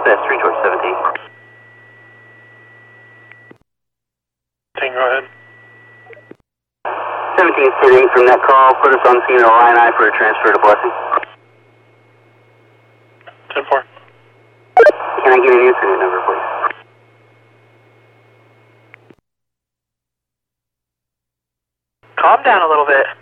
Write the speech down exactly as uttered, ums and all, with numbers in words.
Dispatch three towards seventeen. ten, go ahead. seventeen ten eight from that call, put us on scene at line I for a transfer to Blessing. ten four. Can I get an incident number, please? Calm down a little bit.